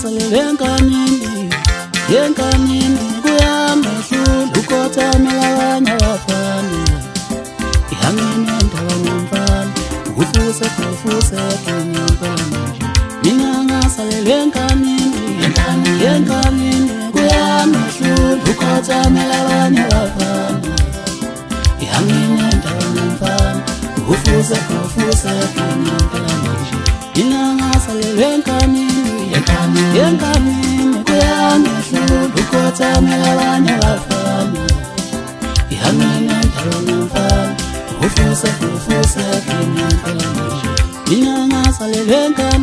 ngingasalele enkanini kuyamehlula ukothamela abanye abafana ihangine ndawo nomfana ufuse kenyempana mina ngasalele enkanini kuyamehlula ukothamela abanye abafana ihangine ndawo nomfana ufuse kenyempana mina ngasalele enkanini kuyamehlula ukothamela abanye abafana ihangine ndawo nomfana ufuse kenyempana mina ngasalele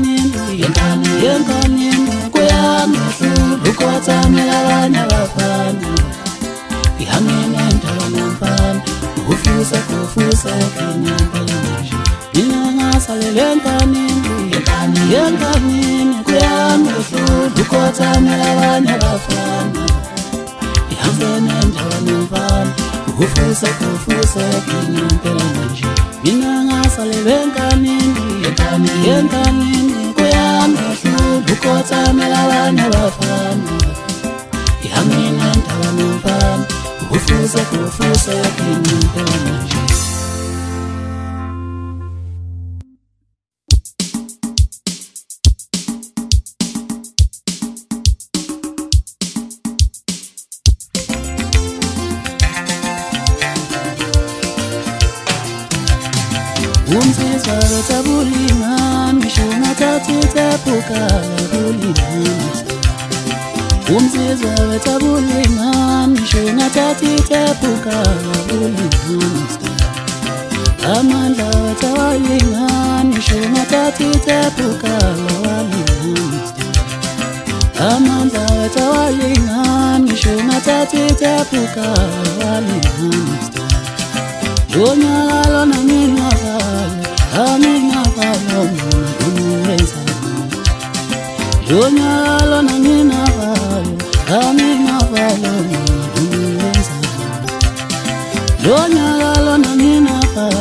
enkanini kuyamehlula ukothamela abanye abafana ihangine ndawo nomfana ufuse kenyempana mina ngasalele enkanini kuyamehlula ukothamela abanye abafana ihangine ndawo nomfana ufuse kenyempana mina ngasalele enkanini kuyamehlula ukothamela abanye abafana ihangine ndawo nomfana ufuse kenyempana Umsizwa wethabulingani ngisho ngathatha ithepukala kulingani Umsizwa wethabulingani ngisho ngathatha ithepukala kulingani Amandla wethabulingani ngisho ngathatha ithepukala walingani Amandla wethabulingani ngisho ngathatha ithepukala walingani Yonyalo na mina valo mwenza Yonyalo na mina valo mwenza Yonyalo na mina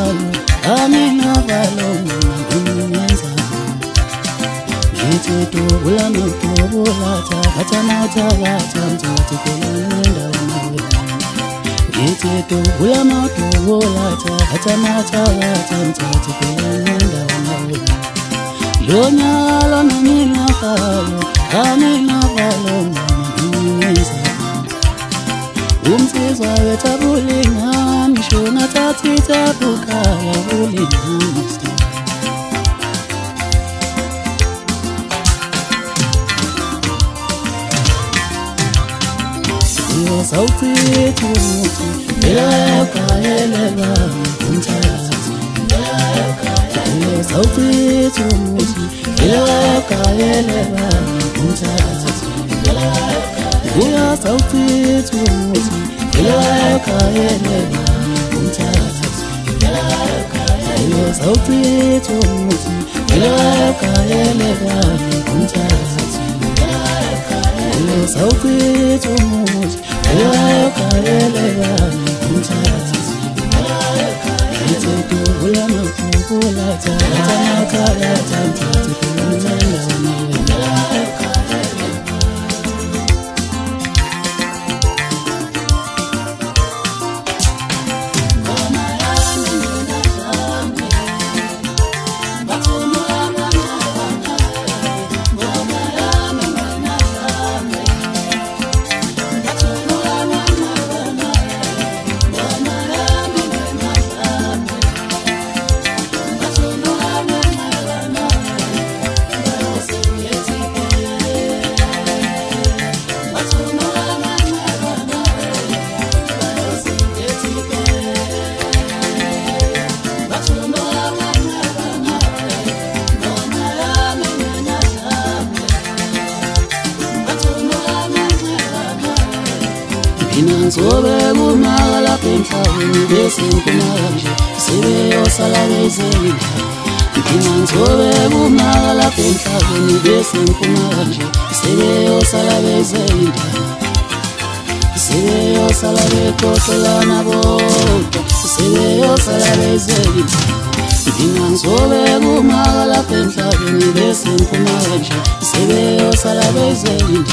valo mwenza Ngithi tobula notobula Takatana tikulanenda unawe Ngithi tobula notobula Takatana tikulanenda unawe Yonyalo na mina valo mwenza Umsizwa wethabulingani ngisho ngathatha ithepukala kulingani Sawucithi umuthi Elakayelela umthathi Sawucithi umuthi Elakayelela umthathi Uya sawucithi umuthi Elakayelela umthathi Sawucithi umuthi Elakayelela umthathi Sawucithi umuthi Elakayelela umthathi Ngithi tobula notobula Takatana tikulanenda unawe Ngizobe kumala emhlabeni bese nje sebeyosala bezeli Ngizobe kumala emhlabeni bese nje sebeyosala bezeli Sebeyosala bekhohlana bodwa sebeyosala bezeli Ngizobe kumala emhlabeni bese nje sebeyosala sebeyohlala bezelinde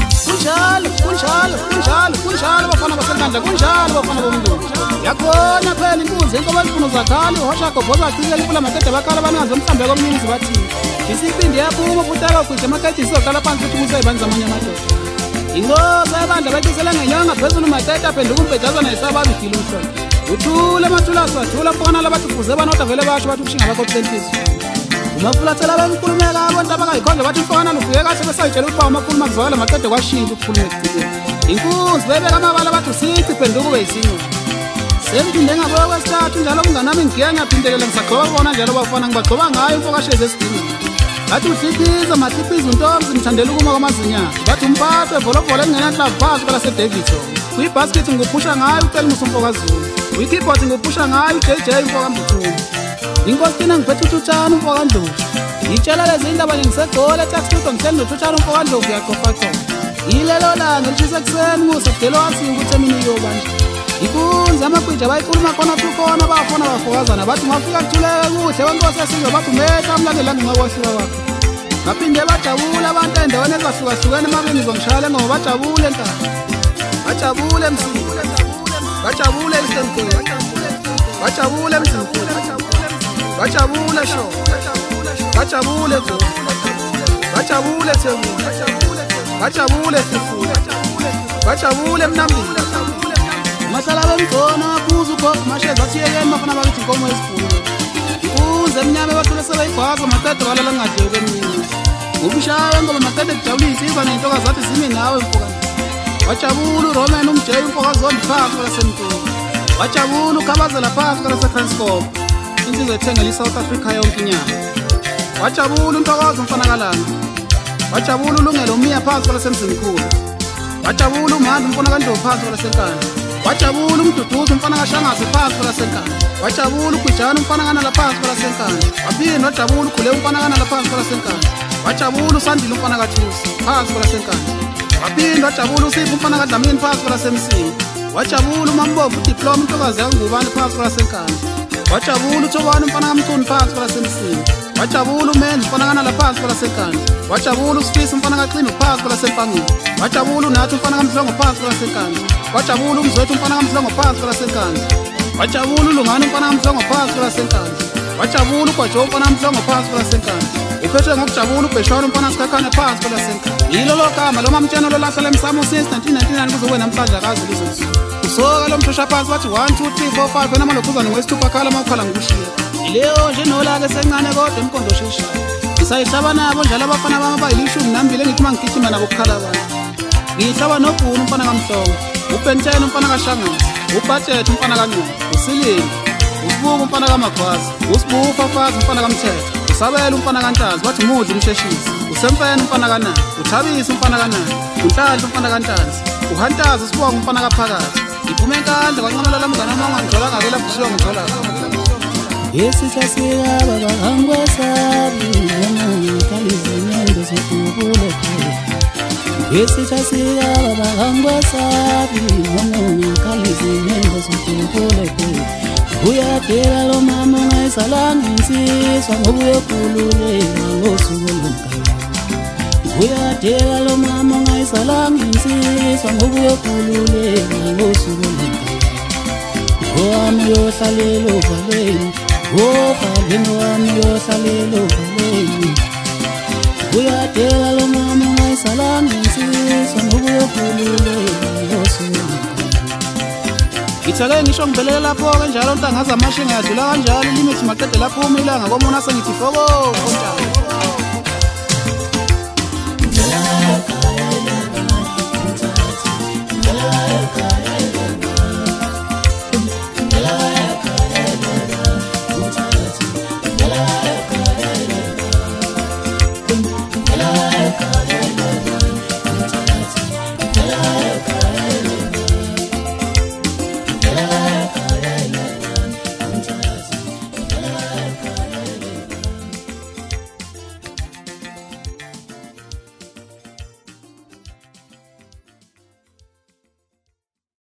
kunjalo bafana basenkandla kunjalo bafana bomlungu yakhona phela inkunzi enkoba izifuno zakhali uhosha gobhoza achikela impula makede bakhala banazo mhlambe komninzi bathini isiphinde yaphuma futhi akagwije amakede isizoqala phansi futhi kuseyibani zamanye amadoda inkosi ayebandla bayisela ngenyanga phezulu makede aphenduka umbhejazana yesababa idila umhlolo uthule amathulasi wathula mfana labathi kufuze banodwa vele basho bathi ukushinga bakho kusenhlizwe umafulathela bemkhulumela abantu abakayikhonza bathi mfana nufike kahle besayitshela ukuthi umakhuluma kuzwakala makede kwashintsha ukukhuluma ekugcineni inkunzi bebeka amabala bathi usithi phenduka ube yisinyo sengiphinde ngaboya kwesithathu njalo umngane wami ngigiya ngiyaphindelela ngisagcoba bona njalo bafana ngibagcoba ngayo imfokashezi esidingini bathi uhlipiza mahlipiza untombi ngimthandela ukuma kwamazinyana bathi umphathi wevolovolo engenanhlavu phansi kwelasedavidson kuyibhaskithi ngikuphusha ngayo ucela umusa umfokazulu kwi-keyboard ngikuphusha ngayo uJJ umfokambuthuma inkosi thina ngiphethe uThuthana umfokandlovu ngitshela lezi indaba nje ngisegoli eTaxstudio ngihleli noThuthana umfokandlovu uyacofacofa yilelo langa elishisa ekuseni ngusekudelo wasiya ukuthi emini iyobanje inkunzi amagwija bayikhuluma khona kukhona bafona bafokazana bathi ungafika kuthuleke kuhle wenkosi yesizwe bathi umetha umlandela ngingakwahlula wakho baphinde bajabula abantu endaweni ezahlukahlukene emabeni ngizongishayela ngoba bajabule nkani bajabule msini bajabule isemkhulu bajabule mzimkhulu bajabule sho bajabule go bajabule thembu bajabule sifuna bajabule mnambili masala bemkhona aphuza ukhokho masheza athiyekeni bafuna bakithi inkomo esifundo inkunzi emnyama bathule sebeyibhaza makede balala ngadleke emnyini ubushaye ngoba makede kujabulisa iza nentokazi zathi zimi nawe mfokana wajabula uRoman umjeyi umfokazi wondiphansi kwelasemntoni wajabula ukhabazela phansi kwelaseTranscorp insizwe ethengela iSouth Africa yonke inyanga wajabula untokazi umfanakalanga wajabula ulungelo umiya phansi kwelasemzimkhulu wajabula umhandi umfana kaNdlovu phansi kwelasenkandla wajabula umduduzi umfana kaShangazi phansi kwelasenkandla wajabula uGwijana umfana kanala phansi kwelasenkandla waphinde wajabula uGule umfana kanala phansi kwelasenkandla wajabula uSandile umfana kaThusi phansi kwelasenkandla waphinde wajabula uSipho umfana kaDlamini phansi kwelasemsini wajabula uMambovu uDiploma intokazi yaNgubane phansi kwelasenkandla wajabula uThobani umfana kaMchunu phansi kwelasemsini wajabula uMenzi umfana kanala phansi kwelasenkandla wajabula uSifisi umfana kaXimba phansi kwelaseMpangeni wajabula uNathi umfana kaMdlongo phansi kwelasenkandla wajabula uMzwethu umfana kaMdlongo phansi kwelasenkandla wajabula uLungane umfana kaMdlongo phansi kwelasenkandla wajabula uGwajo umfana kaMdlongo phansi kwelasenkandla uphethwe ngokujabula uBheshwana umfana kaSikhakhane phansi kwelasenkandla yilo lo gama lo mamtshana lo lahla lemsamo since 1999 kuze kube namhlanje akazi lizosuku usoka lo mthusha phansi bathi 1 2 3 4 5 wena malokhuzana ngwesithupha khala mawukhala ngokushiya ileyo nje nolake sencane kodwa emkondo osheshayo ngisayihlaba nabo njalo abafana bami abayilishumi nambili engithi mangigijima nabo kukhala abantu ngihlaba noBhunu umfana kaMhlongo uBenten umfana kaShangazi uBudget umfana kaNcube uSilindi uSibuka umfana kaMagwazi uSibufa Fazi umfana kaMthetho uSabela umfana kaNtazi bathi Mudli umsheshisi uSemfene umfana kaNandi uThabisi umfana kaNandi uNhlanhla umfana kaNtanzi uHantazi uSibonga umfana kaPhakathi iphume enkandla kwanqamela lamngane wami ngithola ngakela kushiwa ngithola yesithasika baba angwesabi noma kalizinyendo zikubule yesithasika baba angwesabi noma kalizinyendo zikubule uyadela lo mama ngayisalanga insizwa ngoba uyokhululela ngosuku lomkalo uyadela lo mama ngayisalanga insizwa ngoba uyokhululela ngosuku lomkalo wami yohlalela uvalweni ovalweni wami yohlalela uvalweni uyadela lo mama ngayisalanga insizwa ngoba uyokhululela ngosuku lomkalo ngithake ngisho ngibelela lapho kanjalo ntangaza amashe ngiyadlula kanjalo limit maqede lapho umilanga komona sengithi foko konjalo